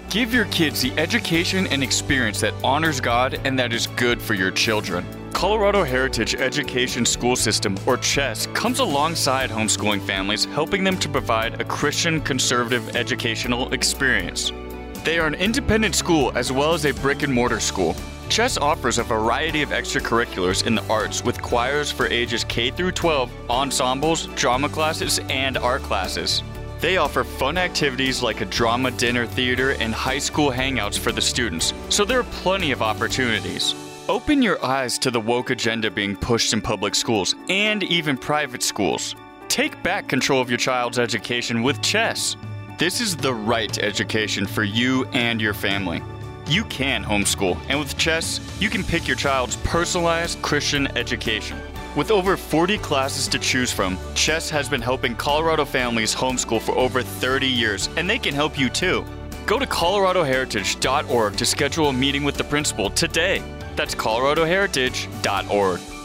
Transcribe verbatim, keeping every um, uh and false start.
Give your kids the education and experience that honors God and that is good for your children. Colorado Heritage Education School System, or CHES, comes alongside homeschooling families, helping them to provide a Christian conservative educational experience. They are an independent school as well as a brick-and-mortar school. CHES offers a variety of extracurriculars in the arts with choirs for ages K through twelve, ensembles, drama classes, and art classes. They offer fun activities like a drama dinner theater and high school hangouts for the students, so there are plenty of opportunities. Open your eyes to the woke agenda being pushed in public schools and even private schools. Take back control of your child's education with CHES. This is the right education for you and your family. You can homeschool, and with CHES, you can pick your child's personalized Christian education. With over forty classes to choose from, CHES has been helping Colorado families homeschool for over thirty years, and they can help you too. Go to colorado heritage dot org to schedule a meeting with the principal today. That's colorado heritage dot org.